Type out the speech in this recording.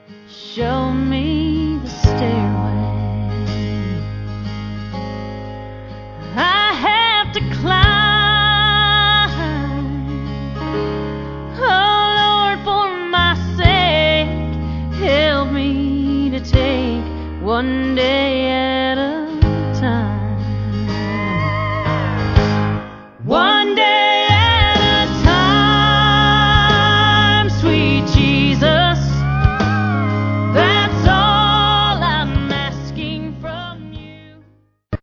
Show me the stairway I have to climb. Oh Lord, for my sake, help me to take one day at a